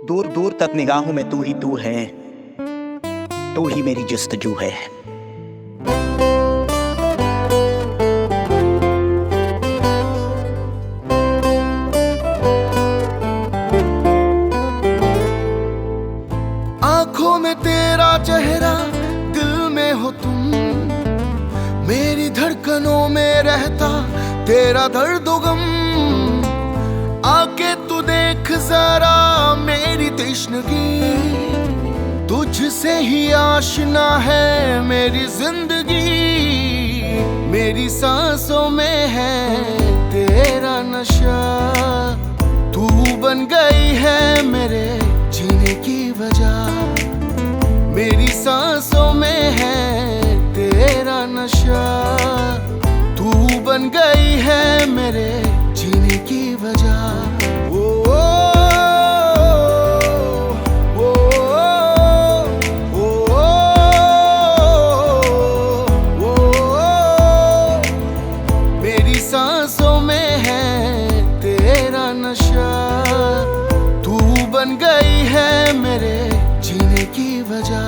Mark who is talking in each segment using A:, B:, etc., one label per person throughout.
A: दूर दूर तक निगाहों में तू है, तू ही मेरी जस्तजू है।
B: आंखों में तेरा चेहरा, दिल में हो तुम, मेरी धड़कनों में रहता तेरा दर्द गम। आके तू देख जरा मेरी तश्नगी, तुझसे ही आशना है मेरी जिंदगी। मेरी सांसों में है तेरा नशा, तू बन गई है मेरे जीने की वजह। मेरी सांसों में है तेरा नशा, तू बन गई है मेरे जीने की वजह। मेरी सांसों में है तेरा नशा, तू बन गई है मेरे जीने की वजह।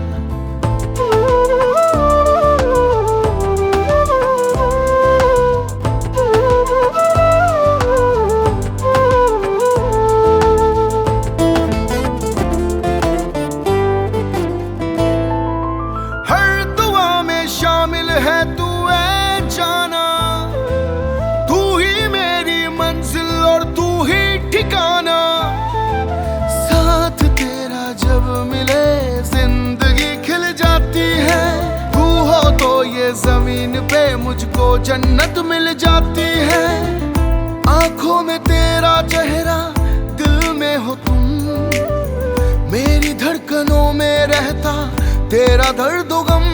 B: है तू है जाना, तू ही मेरी मंजिल और तू ही ठिकाना। साथ तेरा जब मिले जिंदगी खिल जाती है, तू हो तो ये जमीन पे मुझको जन्नत मिल जाती है। आंखों में तेरा चेहरा, दिल में हो तुम, मेरी धड़कनों में रहता तेरा दर्द गम।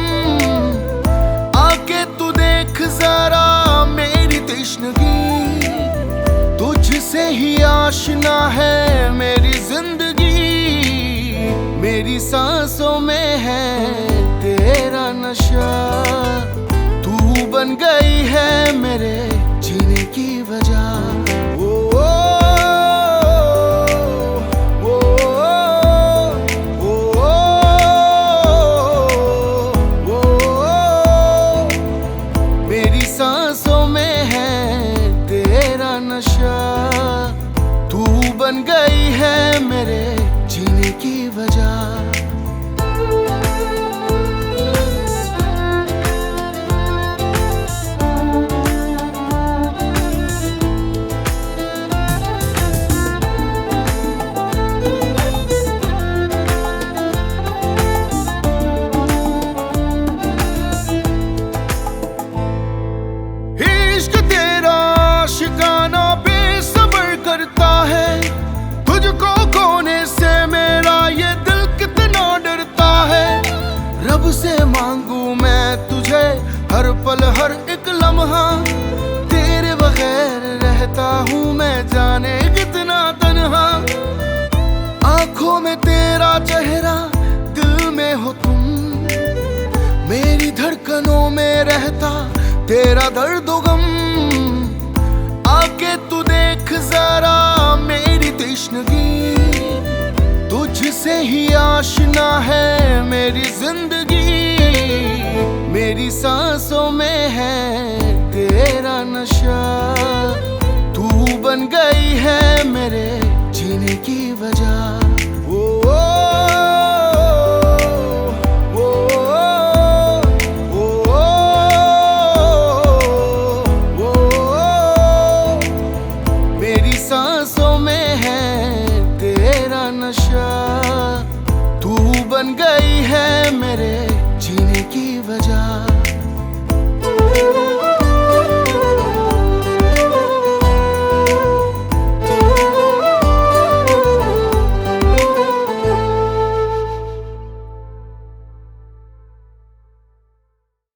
B: आके तू देख जरा मेरी तश्नगी, तुझसे ही आशना है मेरी जिंदगी। मेरी सांसों में है तेरा नशा, तू बन गई है मेरे जीने की वजह। सांसों में है तेरा नशा, तू बन गई है मेरे जीने की वजह। इश्क तेरा शिकाना बेसब्र करता है, तुझको खोने से मेरा ये दिल कितना डरता है। रब से मांगू मैं तुझे हर पल हर एक लम्हा, तेरे बगैर रहता हूँ मैं जाने कितना तन्हा। आंखों में तेरा चेहरा, दिल में हो तुम, मेरी धड़कनों में रहता तेरा दर्द गम। आके तू देख जरा मेरी तश्नगी, तुझसे ही आशना है मेरी जिंदगी। मेरी सांसों में है तेरा नशा, तू बन गई है मेरे जीने की वजह। सांसों में है तेरा नशा, तू बन गई